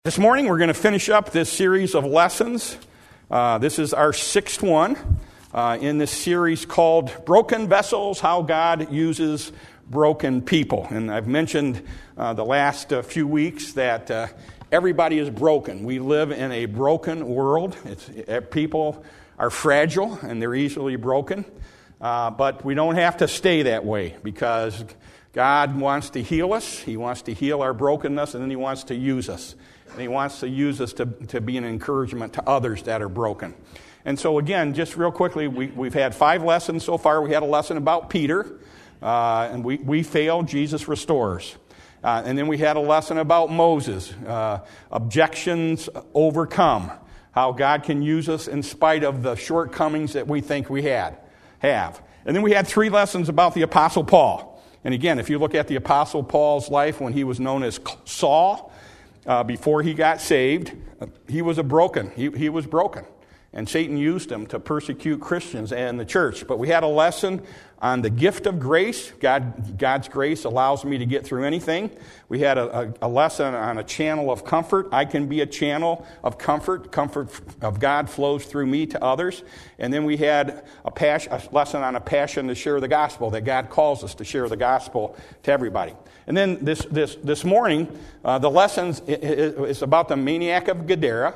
This morning we're going to finish up this series of lessons. This is our sixth one in this series called Broken Vessels, How God Uses Broken People. And I've mentioned the last few weeks that everybody is broken. We live in a broken world. People are fragile and they're easily broken. But we don't have to stay that way because God wants to heal us. He wants to heal our brokenness, and then He wants to use us. And He wants to use us to be an encouragement to others that are broken. And so again, just real quickly, we've had 5 lessons so far. We had a lesson about Peter, and we failed, Jesus restores. And then we had a lesson about Moses, objections overcome, how God can use us in spite of the shortcomings that we think we have. And then we had 3 lessons about the Apostle Paul. And again, if you look at the Apostle Paul's life when he was known as Saul, before he got saved, he was he was broken. And Satan used him to persecute Christians and the church. But we had a lesson on the gift of grace. God's grace allows me to get through anything. We had a lesson on a channel of comfort. I can be a channel of comfort. Comfort of God flows through me to others. And then we had a lesson on a passion to share the gospel, that God calls us to share the gospel to everybody. And then this morning, the lesson is about the maniac of Gadara.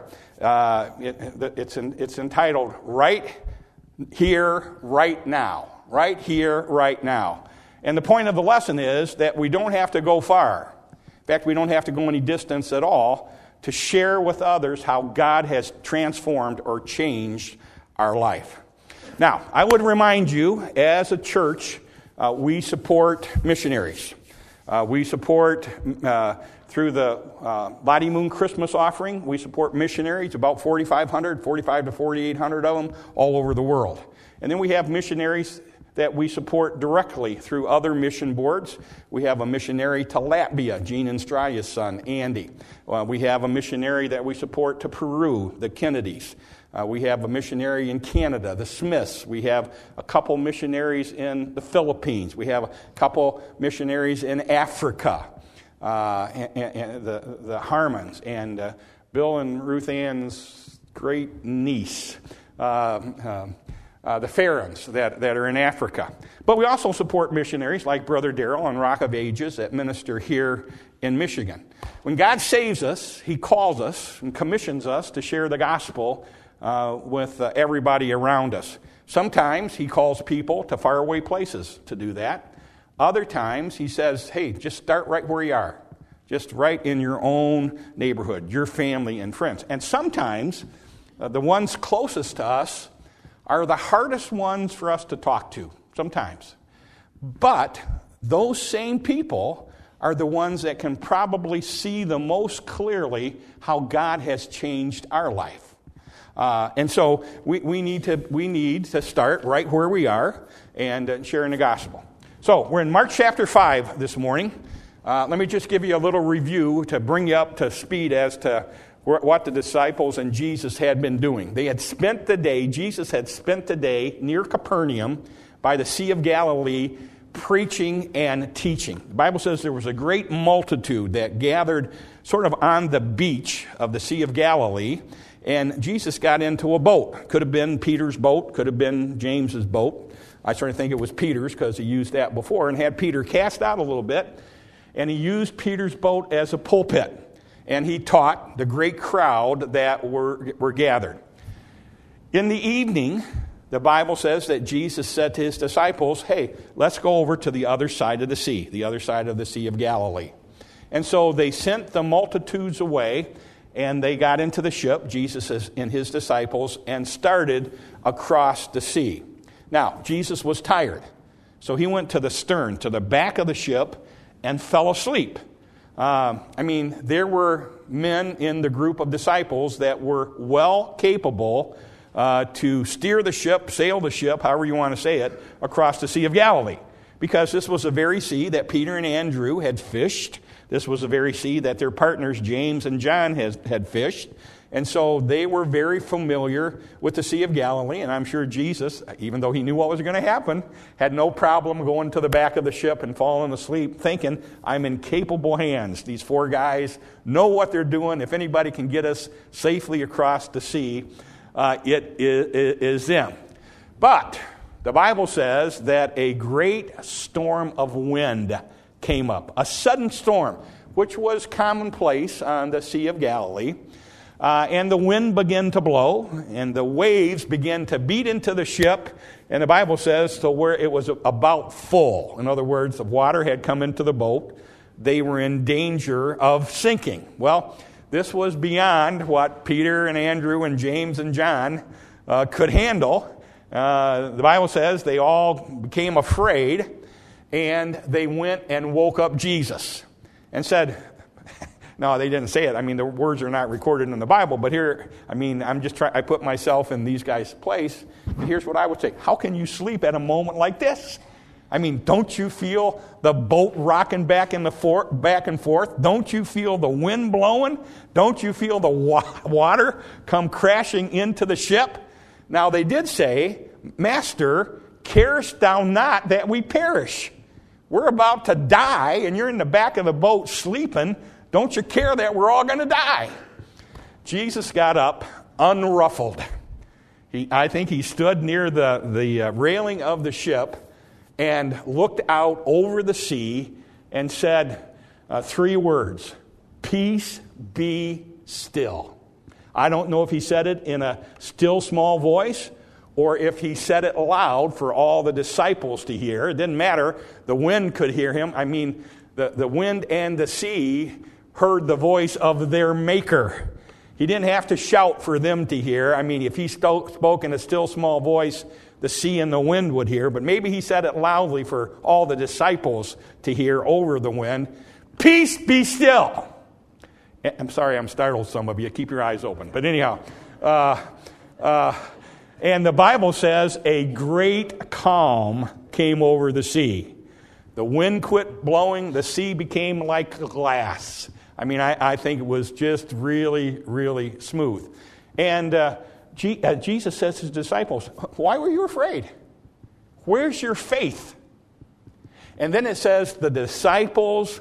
It's entitled Right Here, Right Now. Right here, right now. And the point of the lesson is that we don't have to go far. In fact, we don't have to go any distance at all to share with others how God has transformed or changed our life. Now, I would remind you, as a church, we support missionaries. We support, through the Lottie Moon Christmas offering, we support missionaries, about 4,500 to 4,800 of them all over the world. And then we have missionaries that we support directly through other mission boards. We have a missionary to Latvia, Gene and Straya's son, Andy. We have a missionary that we support to Peru, the Kennedys. We have a missionary in Canada, the Smiths. We have a couple missionaries in the Philippines. We have a couple missionaries in Africa, and the Harmons, and Bill and Ruth Ann's great niece, the Farrens that are in Africa. But we also support missionaries like Brother Darrell on Rock of Ages that minister here in Michigan. When God saves us, He calls us and commissions us to share the gospel with everybody around us. Sometimes He calls people to faraway places to do that. Other times He says, hey, just start right where you are. Just right in your own neighborhood, your family and friends. And sometimes the ones closest to us are the hardest ones for us to talk to, sometimes. But those same people are the ones that can probably see the most clearly how God has changed our life. And so we need to start right where we are and sharing the gospel. So we're in Mark chapter 5 this morning. Let me just give you a little review to bring you up to speed as to what the disciples and Jesus had been doing. Jesus had spent the day near Capernaum by the Sea of Galilee preaching and teaching. The Bible says there was a great multitude that gathered sort of on the beach of the Sea of Galilee, and Jesus got into a boat. Could have been Peter's boat, could have been James's boat. I sort of think it was Peter's because he used that before, and had Peter cast out a little bit, and he used Peter's boat as a pulpit. And he taught the great crowd that were gathered. In the evening, the Bible says that Jesus said to His disciples, hey, let's go over to the other side of the sea, the other side of the Sea of Galilee. And so they sent the multitudes away, and they got into the ship, Jesus and His disciples, and started across the sea. Now, Jesus was tired, so He went to the stern, to the back of the ship, and fell asleep. There were men in the group of disciples that were well capable to steer the ship, sail the ship, however you want to say it, across the Sea of Galilee. Because this was the very sea that Peter and Andrew had fished. This was the very sea that their partners, James and John, had fished. And so they were very familiar with the Sea of Galilee, and I'm sure Jesus, even though he knew what was going to happen, had no problem going to the back of the ship and falling asleep thinking, I'm in capable hands. These 4 guys know what they're doing. If anybody can get us safely across the sea, it is them. But the Bible says that a great storm of wind came up, a sudden storm, which was commonplace on the Sea of Galilee. And the wind began to blow, and the waves began to beat into the ship, and the Bible says to where it was about full. In other words, the water had come into the boat. They were in danger of sinking. Well, this was beyond what Peter and Andrew and James and John could handle. The Bible says they all became afraid, and they went and woke up Jesus and said, no, they didn't say it. I mean, the words are not recorded in the Bible, but here, I mean, I put myself in these guys' place, and here's what I would say. How can you sleep at a moment like this? I mean, don't you feel the boat rocking back and forth? Don't you feel the wind blowing? Don't you feel the water come crashing into the ship? Now, they did say, Master, carest thou not that we perish? We're about to die, and you're in the back of the boat sleeping. Don't you care that we're all going to die? Jesus got up unruffled. I think he stood near the railing of the ship and looked out over the sea and said 3 words, peace be still. I don't know if he said it in a still small voice or if he said it loud for all the disciples to hear. It didn't matter. The wind could hear him. I mean, the wind and the sea heard the voice of their Maker. He didn't have to shout for them to hear. I mean, if he spoke in a still small voice, the sea and the wind would hear. But maybe he said it loudly for all the disciples to hear over the wind. Peace be still. I'm sorry I'm startled some of you. Keep your eyes open. But anyhow, and the Bible says a great calm came over the sea. The wind quit blowing. The sea became like glass. I mean, I think it was just really, really smooth. And Jesus says to his disciples, why were you afraid? Where's your faith? And then it says the disciples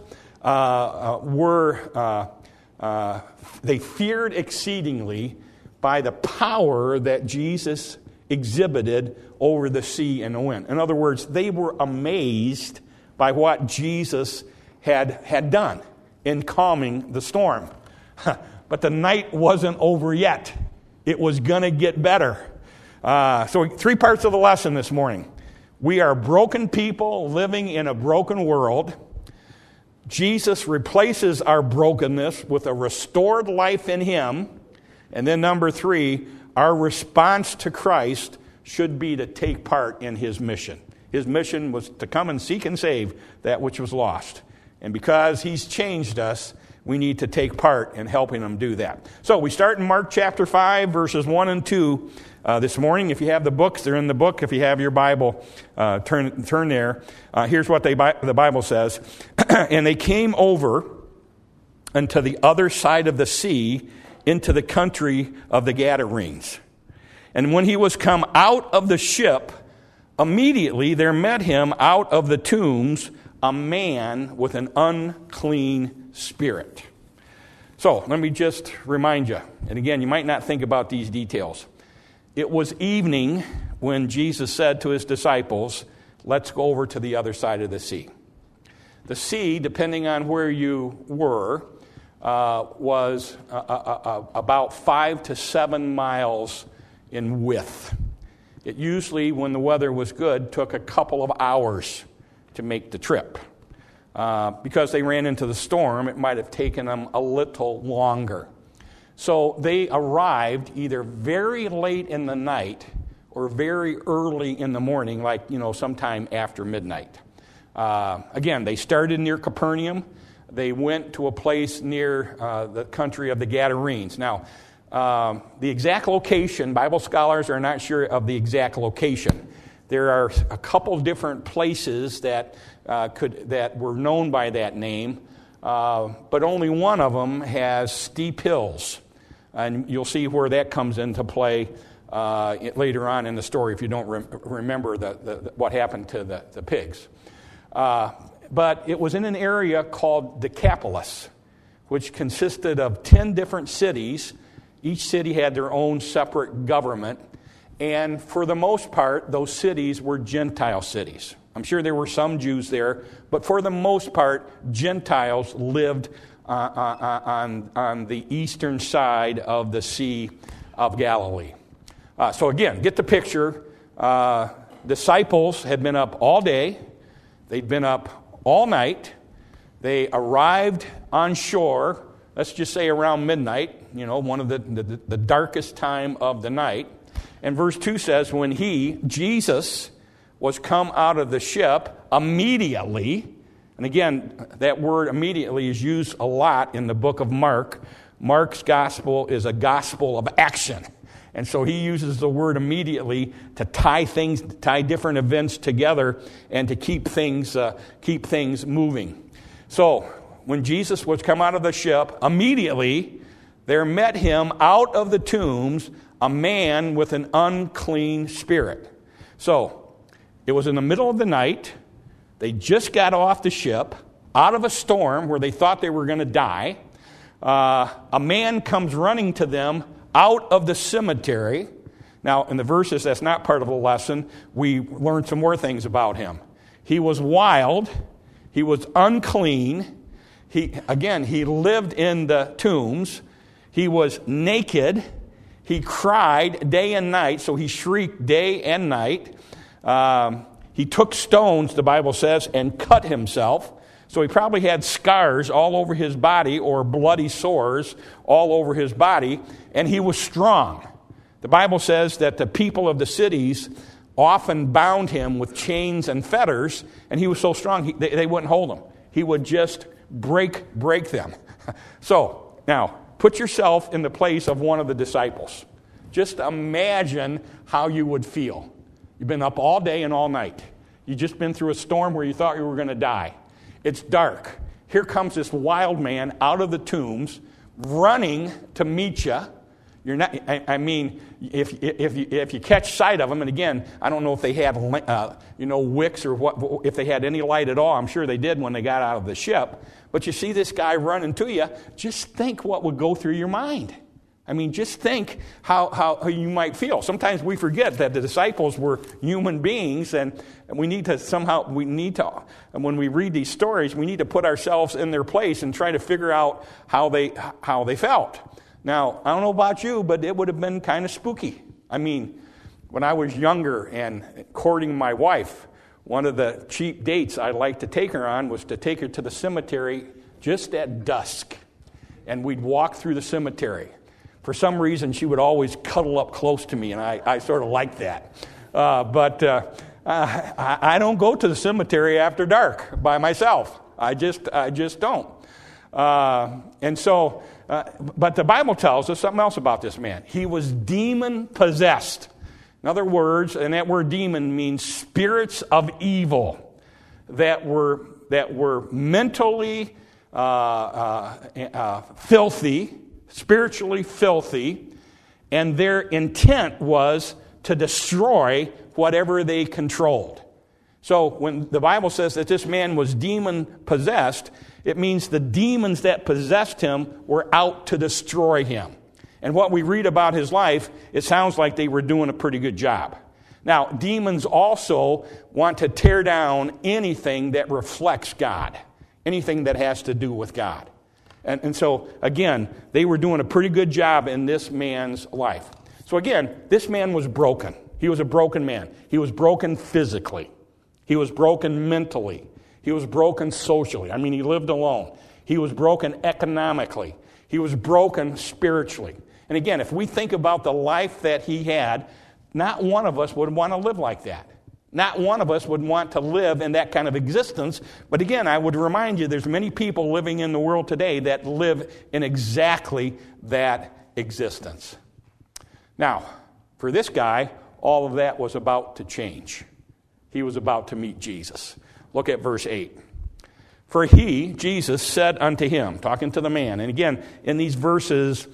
they feared exceedingly by the power that Jesus exhibited over the sea and the wind. In other words, they were amazed by what Jesus had done in calming the storm. But the night wasn't over yet. It was going to get better. So 3 parts of the lesson this morning. We are broken people living in a broken world. Jesus replaces our brokenness with a restored life in him. And then number 3, our response to Christ should be to take part in his mission. His mission was to come and seek and save that which was lost. And because he's changed us, we need to take part in helping him do that. So we start in Mark chapter 5, verses 1 and 2 this morning. If you have the books, they're in the book. If you have your Bible, turn there. Here's what the Bible says. And they came over unto the other side of the sea into the country of the Gadarenes. And when he was come out of the ship, immediately there met him out of the tombs a man with an unclean spirit. So let me just remind you, and again, you might not think about these details. It was evening when Jesus said to his disciples, let's go over to the other side of the sea. The sea, depending on where you were, was about 5 to 7 miles in width. It usually, when the weather was good, took a couple of hours to make the trip. Because they ran into the storm, it might have taken them a little longer. So they arrived either very late in the night or very early in the morning, like, sometime after midnight. Again, they started near Capernaum. They went to a place near the country of the Gadarenes. Now, the exact location, Bible scholars are not sure of the exact location. There are a couple different places that were known by that name, but only one of them has steep hills. And you'll see where that comes into play later on in the story if you don't remember what happened to the pigs. But it was in an area called Decapolis, which consisted of 10 different cities. Each city had their own separate government. And for the most part, those cities were Gentile cities. I'm sure there were some Jews there, but for the most part, Gentiles lived on the eastern side of the Sea of Galilee. So again, get the picture. Disciples had been up all day. They'd been up all night. They arrived on shore, let's just say around midnight, one of the darkest time of the night. And verse 2 says, when Jesus, was come out of the ship, immediately, and again, that word immediately is used a lot in the book of Mark. Mark's gospel is a gospel of action. And so he uses the word immediately to tie different events together and to keep things moving. So when Jesus was come out of the ship, immediately there met him out of the tombs a man with an unclean spirit. So it was in the middle of the night. They just got off the ship, out of a storm where they thought they were going to die. A man comes running to them out of the cemetery. Now, in the verses, that's not part of the lesson. We learned some more things about him. He was wild. He was unclean. He lived in the tombs. He was naked. He cried day and night, so he shrieked day and night. He took stones, the Bible says, and cut himself. So he probably had scars all over his body or bloody sores all over his body, and he was strong. The Bible says that the people of the cities often bound him with chains and fetters, and he was so strong they wouldn't hold him. He would just break them. So, now, put yourself in the place of one of the disciples. Just imagine how you would feel. You've been up all day and all night. You've just been through a storm where you thought you were going to die. It's dark. Here comes this wild man out of the tombs, running to meet you. You're not. I mean, if you catch sight of him, and again, I don't know if they had wicks or what, if they had any light at all. I'm sure they did when they got out of the ship. But you see this guy running to you. Just think what would go through your mind. I mean, just think how you might feel. Sometimes we forget that the disciples were human beings, and we need to, when we read these stories, we need to put ourselves in their place and try to figure out how they felt. Now, I don't know about you, but it would have been kind of spooky. I mean, when I was younger and courting my wife, one of the cheap dates I liked to take her on was to take her to the cemetery just at dusk, and we'd walk through the cemetery. For some reason, she would always cuddle up close to me, and I sort of liked that. But I don't go to the cemetery after dark by myself. I just don't. And so, but the Bible tells us something else about this man. He was demon-possessed. In other words, and that word demon means spirits of evil that were mentally filthy, spiritually filthy, and their intent was to destroy whatever they controlled. So when the Bible says that this man was demon-possessed, it means the demons that possessed him were out to destroy him. And what we read about his life, it sounds like they were doing a pretty good job. Now, demons also want to tear down anything that reflects God, anything that has to do with God. And so, again, they were doing a pretty good job in this man's life. So again, this man was broken. He was a broken man. He was broken physically. He was broken mentally. He was broken socially. I mean, he lived alone. He was broken economically. He was broken spiritually. And again, if we think about the life that he had, not one of us would want to live like that. Not one of us would want to live in that kind of existence. But again, I would remind you, there's many people living in the world today that live in exactly that existence. Now, for this guy, all of that was about to change. He was about to meet Jesus. Look at verse 8. For he, Jesus, said unto him, talking to the man. And again, in these verses,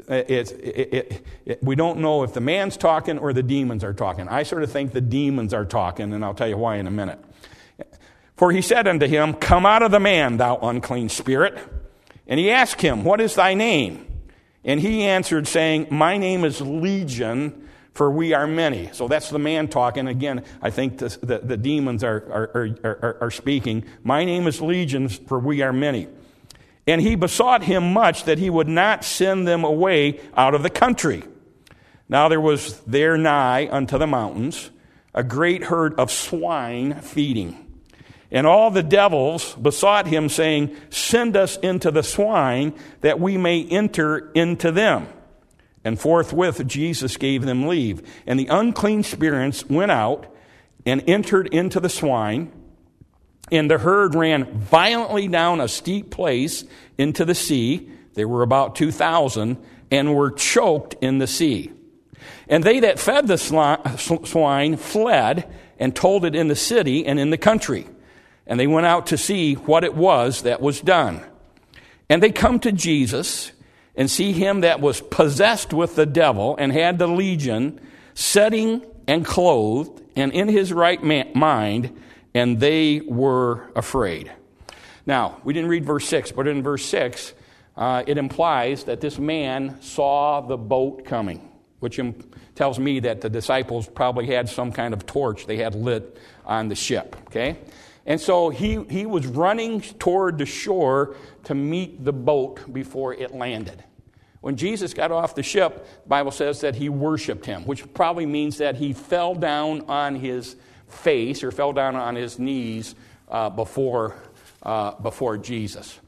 we don't know if the man's talking or the demons are talking. I sort of think the demons are talking, and I'll tell you why in a minute. For he said unto him, Come out of the man, thou unclean spirit. And he asked him, What is thy name? And he answered, saying, My name is Legion, for we are many. So that's the man talking. Again, I think the demons are speaking. My name is Legion, for we are many. And he besought him much that he would not send them away out of the country. Now there was there nigh unto the mountains a great herd of swine feeding. And all the devils besought him, saying, Send us into the swine, that we may enter into them. And forthwith Jesus gave them leave. And the unclean spirits went out and entered into the swine. And the herd ran violently down a steep place into the sea. There were about 2,000, and were choked in the sea. And they that fed the swine fled, and told it in the city and in the country. And they went out to see what it was that was done. And they come to Jesus, and see him that was possessed with the devil, and had the legion, sitting and clothed, and in his right mind, and they were afraid. Now, we didn't read verse 6, but in verse 6, it implies that this man saw the boat coming, which tells me that the disciples probably had some kind of torch they had lit on the ship, okay? And so he was running toward the shore to meet the boat before it landed. When Jesus got off the ship, the Bible says that he worshiped him, which probably means that he fell down on his face or fell down on his knees before Jesus.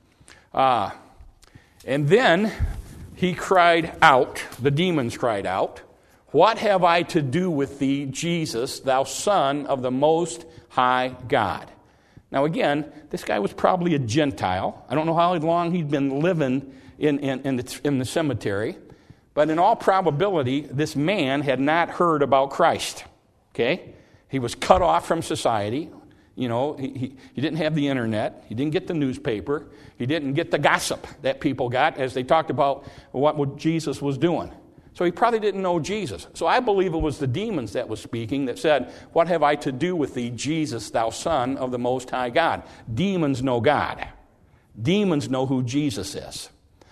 And then he cried out, the demons cried out, What have I to do with thee, Jesus, thou Son of the Most High God? Now again, this guy was probably a Gentile. I don't know how long he'd been living in the cemetery, but in all probability, this man had not heard about Christ. Okay? He was cut off from society. You know, he didn't have the internet. He didn't get the newspaper. He didn't get the gossip that people got as they talked about what Jesus was doing. So he probably didn't know Jesus. So I believe it was the demons that was speaking that said, What have I to do with thee, Jesus, thou Son of the Most High God? Demons know God. Demons know who Jesus is.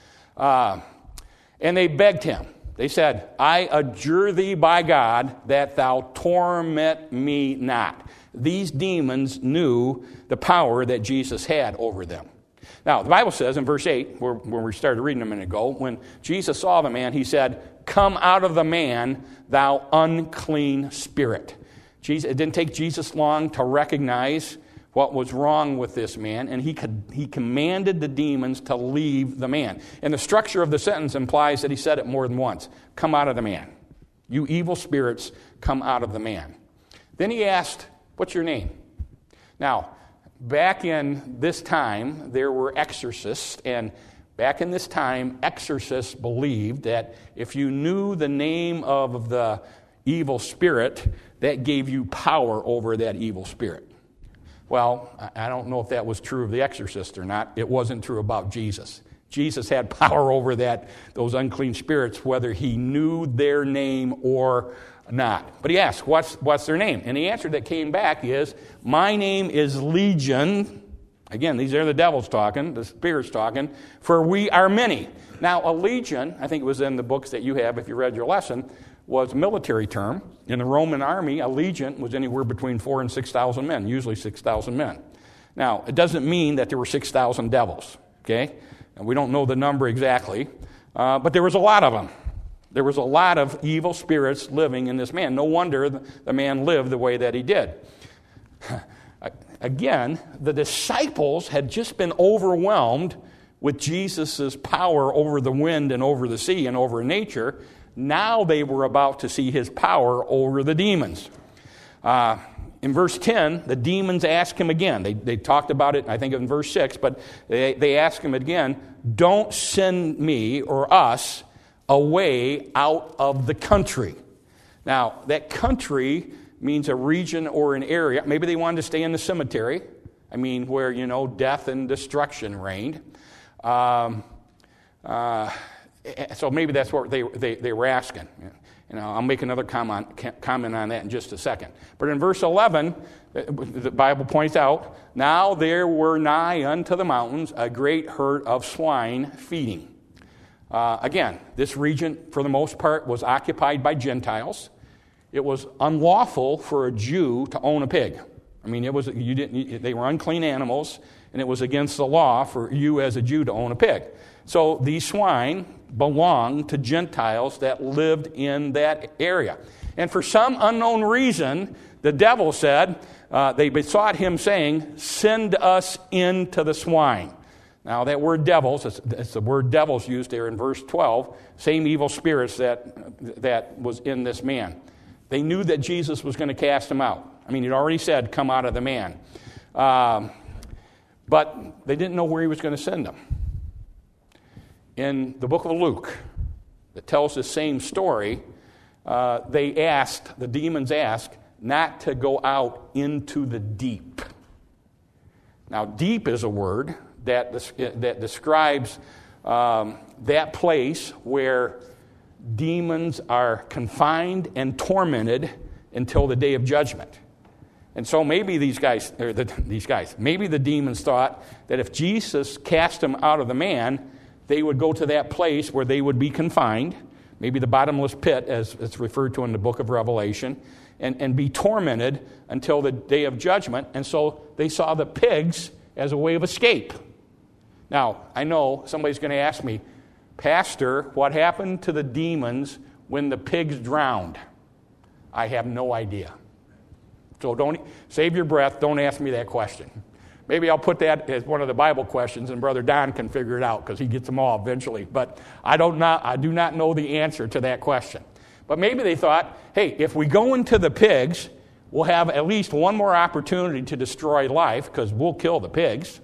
And they begged him. They said, I adjure thee by God that thou torment me not. These demons knew the power that Jesus had over them. Now, the Bible says in verse 8, where we started reading a minute ago, when Jesus saw the man, he said, Come out of the man, thou unclean spirit. It didn't take Jesus long to recognize what was wrong with this man, and he commanded the demons to leave the man. And the structure of the sentence implies that he said it more than once. Come out of the man. You evil spirits, come out of the man. Then he asked, What's your name? Now, back in this time, there were exorcists, and back in this time, exorcists believed that if you knew the name of the evil spirit, that gave you power over that evil spirit. Well, I don't know if that was true of the exorcist or not. It wasn't true about Jesus. Jesus had power over those unclean spirits, whether he knew their name or not. But he asked, what's their name? And the answer that came back is, My name is Legion. Again, these are the devils talking, the spirits talking, for we are many. Now, a legion, I think it was in the books that you have if you read your lesson, was a military term. In the Roman army, a legion was anywhere between 4,000 and 6,000 men, usually 6,000 men. Now, it doesn't mean that there were 6,000 devils, okay? And we don't know the number exactly, but there was a lot of them. There was a lot of evil spirits living in this man. No wonder the man lived the way that he did. Again, the disciples had just been overwhelmed with Jesus' power over the wind and over the sea and over nature. Now they were about to see his power over the demons. In verse 10, the demons ask him again. They talked about it, I think, in verse 6, but they ask him again, Don't send me or us away out of the country. Now, that country means a region or an area. Maybe they wanted to stay in the cemetery. I mean, where, death and destruction reigned. So maybe that's what they were asking. I'll make another comment on that in just a second. But in verse 11, the Bible points out, now there were nigh unto the mountains a great herd of swine feeding. Again, this region, for the most part, was occupied by Gentiles. It was unlawful for a Jew to own a pig. I mean, they were unclean animals, and it was against the law for you as a Jew to own a pig. So these swine belonged to Gentiles that lived in that area. And for some unknown reason, the devil said, they besought him saying, send us into the swine. Now that word devils, it's the word devils used there in verse 12, same evil spirits that was in this man. They knew that Jesus was going to cast them out. I mean, he'd already said, come out of the man. But they didn't know where he was going to send them. In the book of Luke, that tells the same story, the demons asked not to go out into the deep. Now, deep is a word that describes that place where demons are confined and tormented until the day of judgment. And so maybe maybe the demons thought that if Jesus cast them out of the man, they would go to that place where they would be confined, maybe the bottomless pit, as it's referred to in the book of Revelation, and be tormented until the day of judgment. And so they saw the pigs as a way of escape. Now, I know somebody's going to ask me, Pastor, what happened to the demons when the pigs drowned? I have no idea. So don't save your breath. Don't ask me that question. Maybe I'll put that as one of the Bible questions, and Brother Don can figure it out because he gets them all eventually. But I do not know the answer to that question. But maybe they thought, hey, if we go into the pigs, we'll have at least one more opportunity to destroy life because we'll kill the pigs.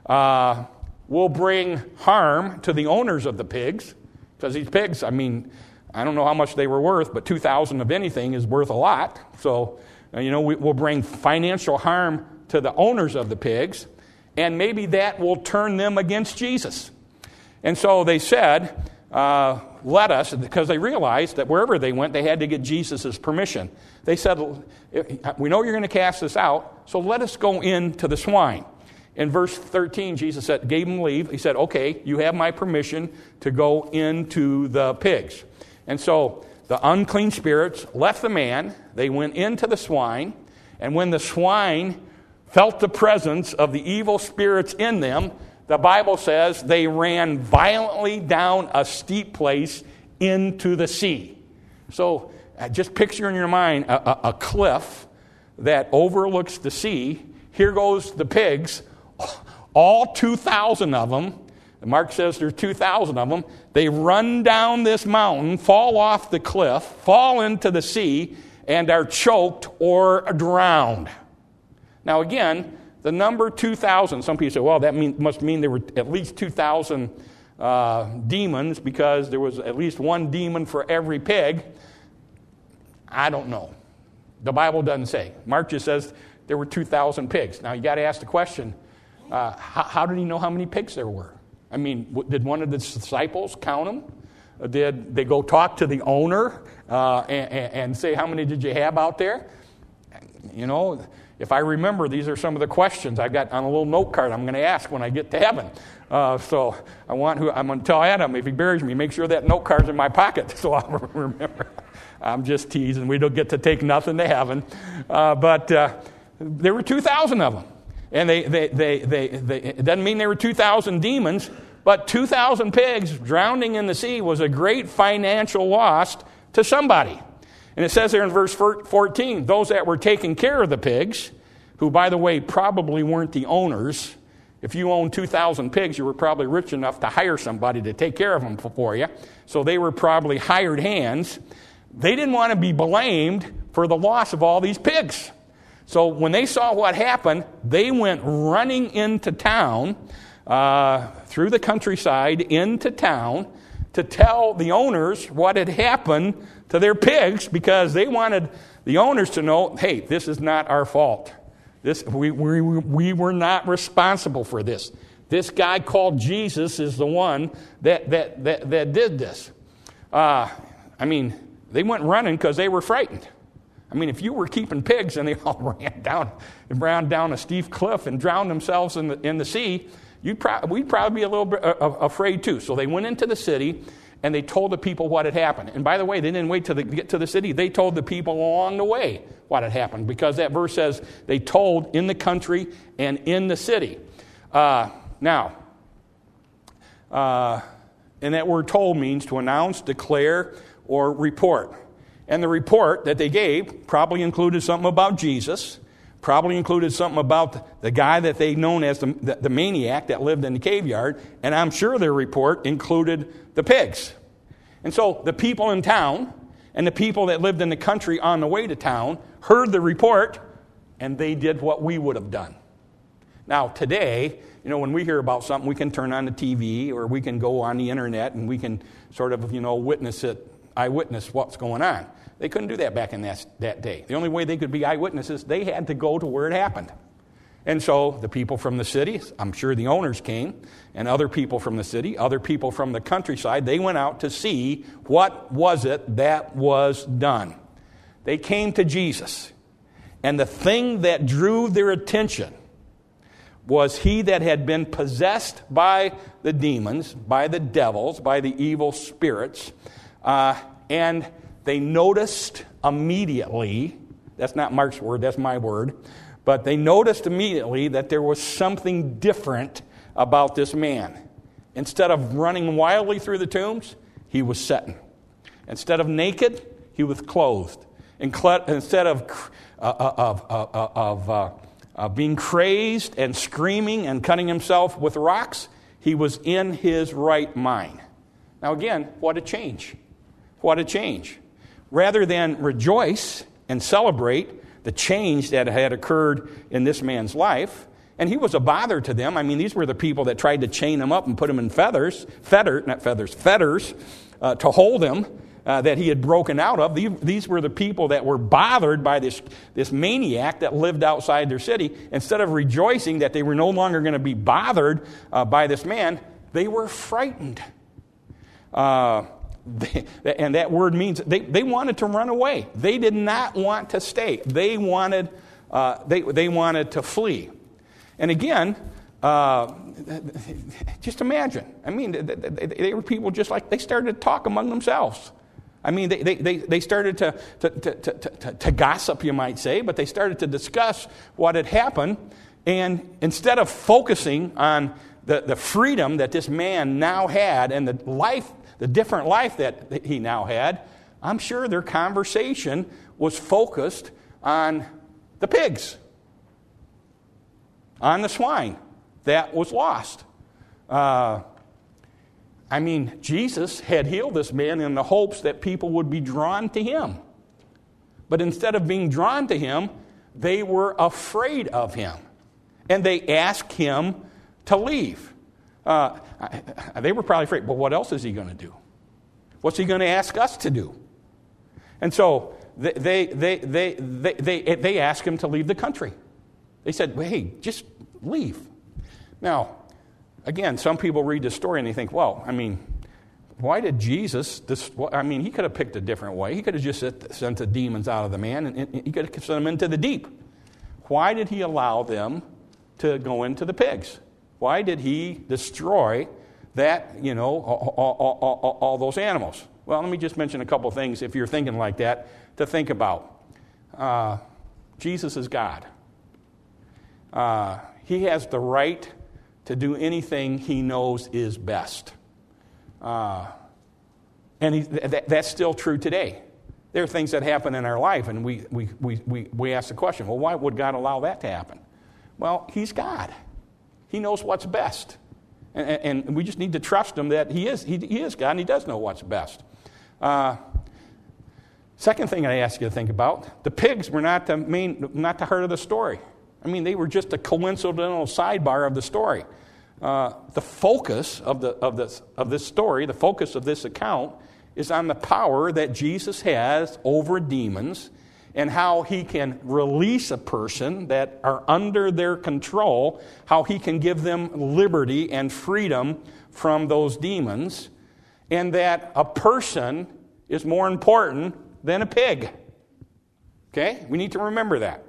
We'll bring harm to the owners of the pigs because these pigs, I mean, I don't know how much they were worth, but 2,000 of anything is worth a lot. So, we'll bring financial harm to the owners of the pigs, and maybe that will turn them against Jesus. And so they said, let us, because they realized that wherever they went, they had to get Jesus' permission. They said, we know you're going to cast us out, so let us go into the swine. In verse 13, Jesus gave them leave. He said, okay, you have my permission to go into the pigs. And so the unclean spirits left the man. They went into the swine. And when the swine felt the presence of the evil spirits in them, the Bible says they ran violently down a steep place into the sea. So just picture in your mind a cliff that overlooks the sea. Here goes the pigs, all 2,000 of them. Mark says there's 2,000 of them. They run down this mountain, fall off the cliff, fall into the sea, and are choked or drowned. Now again, the number 2,000, some people say, well, that must mean there were at least 2,000 demons because there was at least one demon for every pig. I don't know. The Bible doesn't say. Mark just says there were 2,000 pigs. Now you got to ask the question, how did he know how many pigs there were? I mean, did one of the disciples count them? Did they go talk to the owner and say, how many did you have out there? If I remember, these are some of the questions I've got on a little note card I'm going to ask when I get to heaven. So I'm going to tell Adam, if he buries me, make sure that note card's in my pocket so I'll remember. I'm just teasing. We don't get to take nothing to heaven. But there were 2,000 of them. And it doesn't mean there were 2,000 demons, but 2,000 pigs drowning in the sea was a great financial loss to somebody. And it says there in verse 14, those that were taking care of the pigs, who, by the way, probably weren't the owners. If you owned 2,000 pigs, you were probably rich enough to hire somebody to take care of them for you. So they were probably hired hands. They didn't want to be blamed for the loss of all these pigs. So when they saw what happened, they went running into town, through the countryside, into town, to tell the owners what had happened to their pigs, because they wanted the owners to know, hey, this is not our fault. We were not responsible for this. This guy called Jesus is the one that did this. They went running because they were frightened. If you were keeping pigs and they all ran down a steep cliff and drowned themselves in the sea, we'd probably be a little bit afraid too. So they went into the city and they told the people what had happened. And by the way, they didn't wait till they get to the city. They told the people along the way what had happened, because that verse says they told in the country and in the city. And that word told means to announce, declare, or report. And the report that they gave probably included something about Jesus, probably included something about the guy that they known as the maniac that lived in the cave yard, and I'm sure their report included the pigs. And so the people in town and the people that lived in the country on the way to town heard the report, and they did what we would have done. Now, today, when we hear about something, we can turn on the TV or we can go on the internet and we can sort of, eyewitness what's going on. They couldn't do that back in that day. The only way they could be eyewitnesses, they had to go to where it happened. And so the people from the city, I'm sure the owners came, and other people from the city, other people from the countryside, they went out to see what was it that was done. They came to Jesus, and the thing that drew their attention was he that had been possessed by the demons, by the devils, by the evil spirits, and they noticed immediately, that's not Mark's word, that's my word, but they noticed immediately that there was something different about this man. Instead of running wildly through the tombs, he was sitting. Instead of naked, he was clothed. Instead of being crazed and screaming and cutting himself with rocks, he was in his right mind. Now again, what a change. What a change. Rather than rejoice and celebrate the change that had occurred in this man's life, and he was a bother to them. These were the people that tried to chain him up and put him in fetters to hold him, that he had broken out of. These were the people that were bothered by this maniac that lived outside their city. Instead of rejoicing that they were no longer going to be bothered by this man, they were frightened. And that word means they wanted to run away. They did not want to stay. They wanted to flee. And again, just imagine. They were people just like, they started to talk among themselves. They started to gossip, you might say, but they started to discuss what had happened. And instead of focusing on the freedom that this man now had and the different life that he now had, I'm sure their conversation was focused on the pigs, on the swine that was lost. Jesus had healed this man in the hopes that people would be drawn to him. But instead of being drawn to him, they were afraid of him. And they asked him to leave. They were probably afraid, but what else is he going to do? What's he going to ask us to do? And so they asked him to leave the country. They said, hey, just leave. Now, again, some people read this story and they think, why did Jesus, he could have picked a different way. He could have just sent the demons out of the man and he could have sent them into the deep. Why did he allow them to go into the pigs? Why did he destroy that, all those animals? Well, let me just mention a couple things, if you're thinking like that, to think about. Jesus is God. He has the right to do anything he knows is best. And that's still true today. There are things that happen in our life, and we ask the question, well, why would God allow that to happen? Well, he's God. He knows what's best. And we just need to trust him that he is God and he does know what's best. Second thing I ask you to think about, the pigs were not the heart of the story. They were just a coincidental sidebar of the story. The focus of this story, the focus of this account, is on the power that Jesus has over demons and how he can release a person that are under their control, how he can give them liberty and freedom from those demons, and that a person is more important than a pig. Okay? We need to remember that.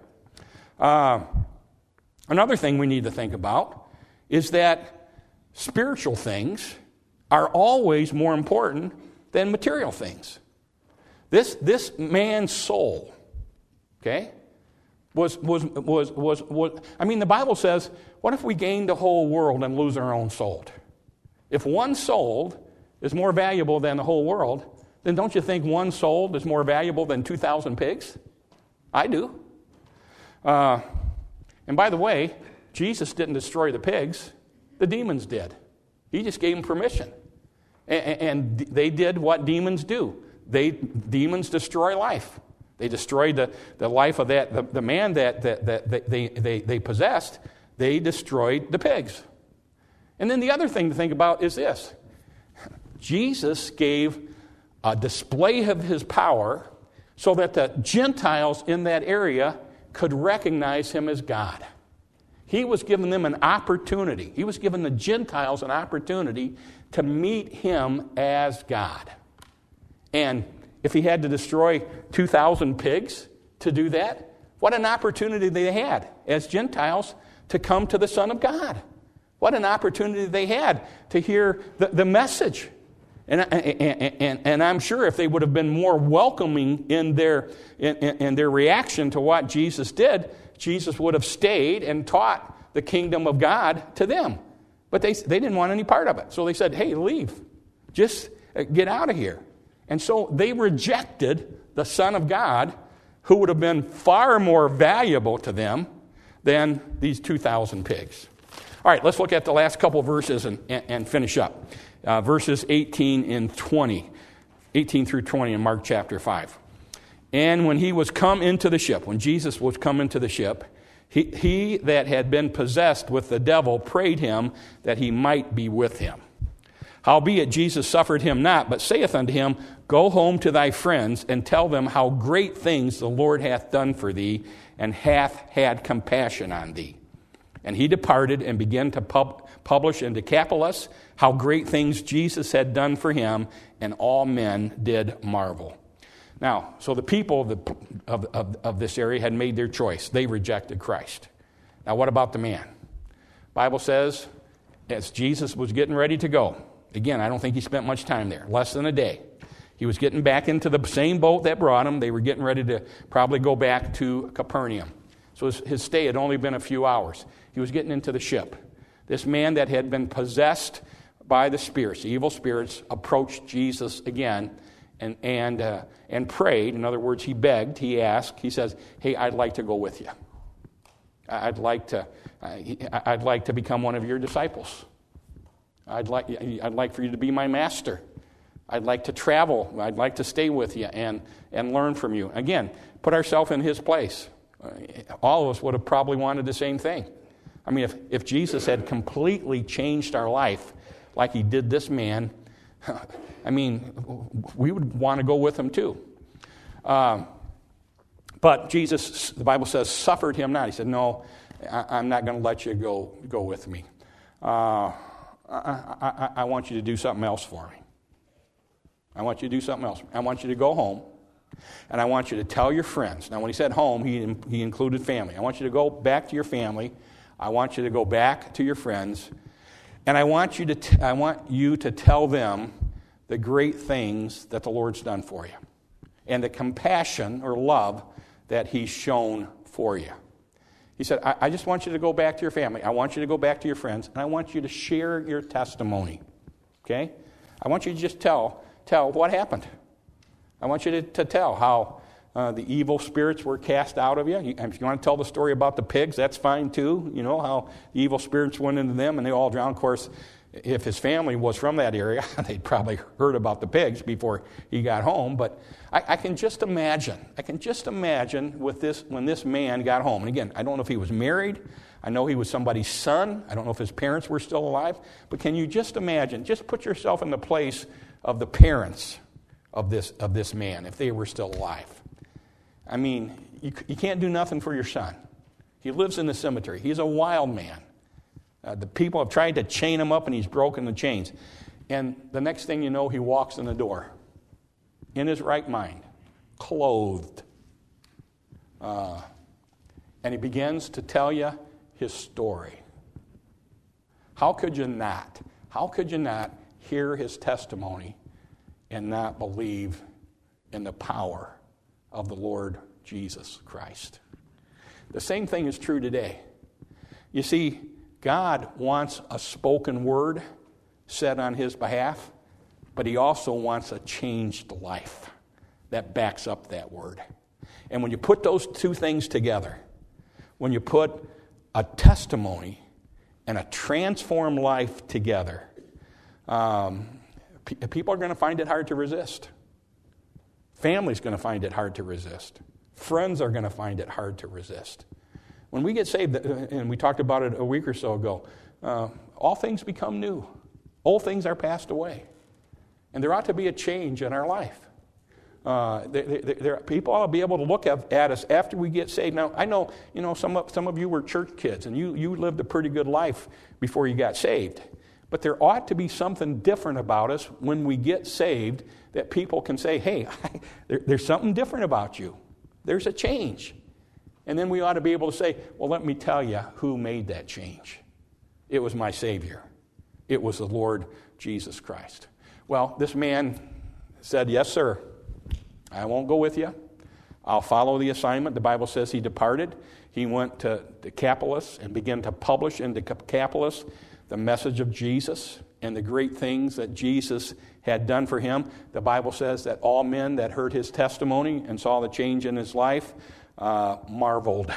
Another thing we need to think about is that spiritual things are always more important than material things. This man's soul, okay, was I mean, the Bible says, what if we gained the whole world and lose our own soul? If one soul is more valuable than the whole world, then don't you think one soul is more valuable than 2,000 pigs? I do. And by the way, Jesus didn't destroy the pigs. The demons did. He just gave them permission. And they did what demons do. Demons destroy life. They destroyed the life of the man that they possessed. They destroyed the pigs. And then the other thing to think about is this. Jesus gave a display of his power so that the Gentiles in that area could recognize him as God. He was giving them an opportunity. He was giving the Gentiles an opportunity to meet him as God. And if he had to destroy 2,000 pigs to do that, what an opportunity they had as Gentiles to come to the Son of God. What an opportunity they had to hear the message. And I'm sure if they would have been more welcoming in their reaction to what Jesus did, Jesus would have stayed and taught the kingdom of God to them. But they didn't want any part of it. So they said, hey, leave. Just get out of here. And so they rejected the Son of God, who would have been far more valuable to them than these 2,000 pigs. All right, let's look at the last couple of verses and finish up. Verses 18 and 20. 18 through 20 in Mark chapter 5. And when he was come into the ship, when Jesus was come into the ship, he that had been possessed with the devil prayed him that he might be with him. Howbeit Jesus suffered him not, but saith unto him, Go home to thy friends, and tell them how great things the Lord hath done for thee, and hath had compassion on thee. And he departed and began to publish in Decapolis how great things Jesus had done for him, and all men did marvel. Now, so the people of this area had made their choice. They rejected Christ. Now, what about the man? The Bible says, as Jesus was getting ready to go, again, I don't think he spent much time there, less than a day. He was getting back into the same boat that brought him. They were getting ready to probably go back to Capernaum. So his stay had only been a few hours. He was getting into the ship. This man that had been possessed by the spirits, the evil spirits, approached Jesus again and prayed. In other words, he begged, he asked, he says, hey, I'd like to go with you. I'd like to become one of your disciples. I'd like for you to be my master. I'd like to travel. I'd like to stay with you and learn from you. Again, put ourselves in his place. All of us would have probably wanted the same thing. I mean, if Jesus had completely changed our life like he did this man, I mean, we would want to go with him too. But Jesus, the Bible says, suffered him not. He said, no, I'm not going to let you go with me. I want you to do something else for me. I want you to do something else. I want you to go home, and I want you to tell your friends. Now, when he said home, he included family. I want you to go back to your family. I want you to go back to your friends, and I want you to tell them the great things that the Lord's done for you, and the compassion or love that he's shown for you. He said, I just want you to go back to your family. I want you to go back to your friends, and I want you to share your testimony. Okay? I want you to just tell what happened. I want you to tell how the evil spirits were cast out of you. If you want to tell the story about the pigs, that's fine too. You know, how the evil spirits went into them and they all drowned. Of course, if his family was from that area, they'd probably heard about the pigs before he got home. But I can just imagine with this, when this man got home. And again, I don't know if he was married. I know he was somebody's son. I don't know if his parents were still alive. But can you just imagine, just put yourself in the place of the parents of this man, if they were still alive. I mean, you can't do nothing for your son. He lives in the cemetery. He's a wild man. The people have tried to chain him up, and he's broken the chains. And the next thing you know, he walks in the door in his right mind, clothed. And he begins to tell you his story. How could you not? How could you not hear his testimony and not believe in the power of the Lord Jesus Christ? The same thing is true today. You see, God wants a spoken word said on his behalf, but he also wants a changed life that backs up that word. And when you put those two things together, when you put a testimony and a transformed life together, people are going to find it hard to resist. Family's going to find it hard to resist. Friends are going to find it hard to resist. When we get saved, and we talked about it a week or so ago, all things become new. Old things are passed away. And there ought to be a change in our life. People ought to be able to look at us after we get saved. Now, I know, some of you were church kids, and you lived a pretty good life before you got saved. But there ought to be something different about us when we get saved that people can say, hey, there's something different about you. There's a change. And then we ought to be able to say, well, let me tell you who made that change. It was my Savior. It was the Lord Jesus Christ. Well, this man said, yes, sir. I won't go with you. I'll follow the assignment. The Bible says he departed. He went to Decapolis and began to publish in Decapolis the message of Jesus and the great things that Jesus had done for him. The Bible says that all men that heard his testimony and saw the change in his life marveled.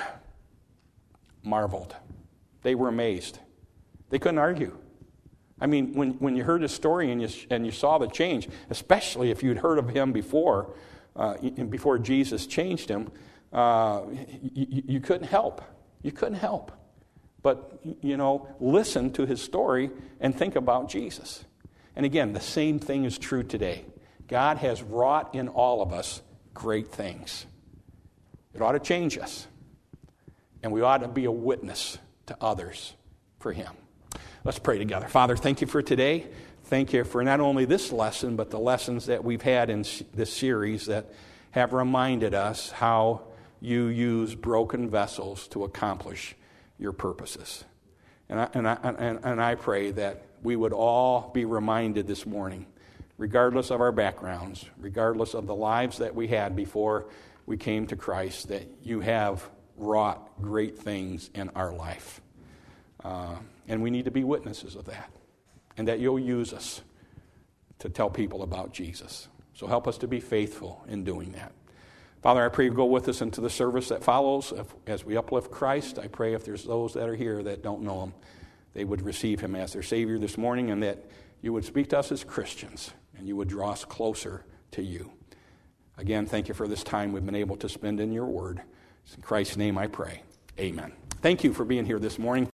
They were amazed. They couldn't argue. I mean, when you heard his story and you saw the change, especially if you'd heard of him before Jesus changed him, you couldn't help. You couldn't help but, listen to his story and think about Jesus. And again, the same thing is true today. God has wrought in all of us great things. It ought to change us. And we ought to be a witness to others for him. Let's pray together. Father, thank you for today. Thank you for not only this lesson, but the lessons that we've had in this series that have reminded us how you use broken vessels to accomplish your purposes. And I pray that we would all be reminded this morning, regardless of our backgrounds, regardless of the lives that we had before we came to Christ, that you have wrought great things in our life. And we need to be witnesses of that. And that you'll use us to tell people about Jesus. So help us to be faithful in doing that. Father, I pray you go with us into the service that follows. As we uplift Christ, I pray if there's those that are here that don't know him, they would receive him as their Savior this morning, and that you would speak to us as Christians, and you would draw us closer to you. Again, thank you for this time we've been able to spend in your word. In Christ's name I pray. Amen. Thank you for being here this morning.